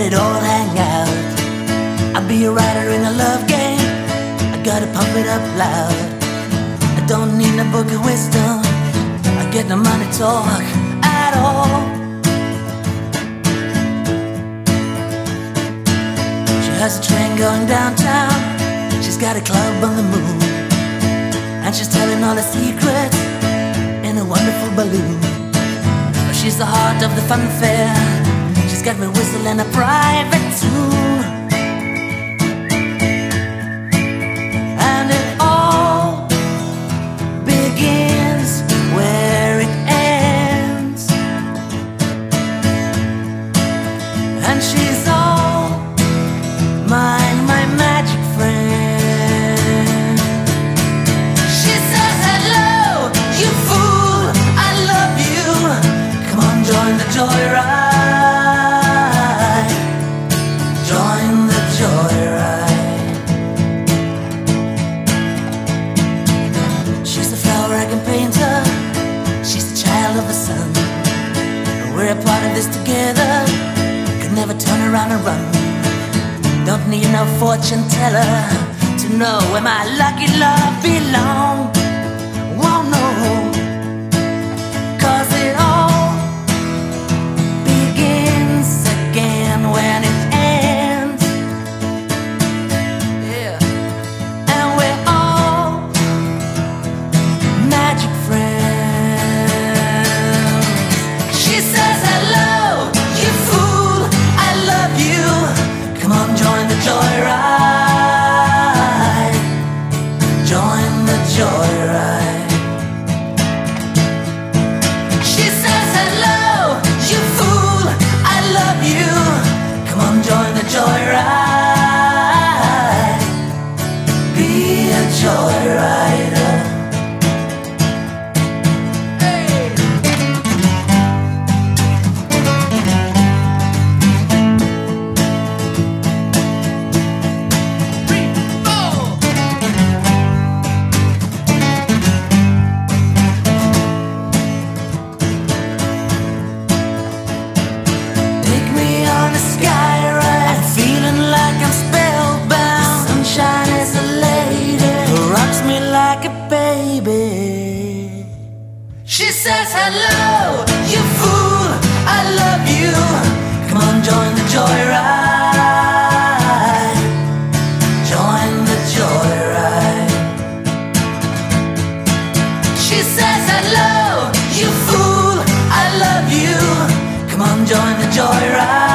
it all hang out. I'll be a writer in a love game. I gotta pump it up loud. I don't need a book of wisdom. I get no money talk at all. She has a train going downtown. She's got a club on the moon, and she's telling all her secrets in a wonderful balloon. She's the heart of the fun fair. She's got me whistling a private tune. And it all begins where it ends. And she's all mine, my magic friend. She says, hello, you fool, I love you. Come on, join the joyride. Join the joyride. She's a flower I can paint her. She's the child of the sun. We're a part of this together. Could never turn around and run. Don't need no fortune teller to know where my lucky love belongs. Won't know, 'cause it all begins again when it ends. Yeah. And we're all magic friends. She says, hello, you fool, I love you. Come on, join the joyride. Join the joyride. She says, hello, you fool, I love you. Come on, join the joyride. Be a joyrider. Hey. Take me on a sky ride. I'm feeling like I'm spellbound. The sunshine is a lady who rocks me like a baby. She says, hello, you fool, I love you. Come on, join the joyride. Join the joyride. She says, hello, you fool, I love you. Come on, join the joyride.